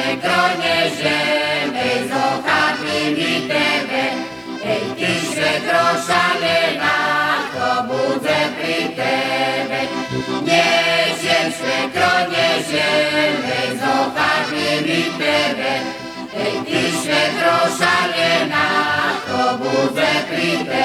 švekro nežeme, zochapím tebe. Hej, ty švekro šalená, to bude pri tebe. Nežem, švekro nežeme, zochapím tebe. Hej, ty švekro šalená, to bude pri tebe.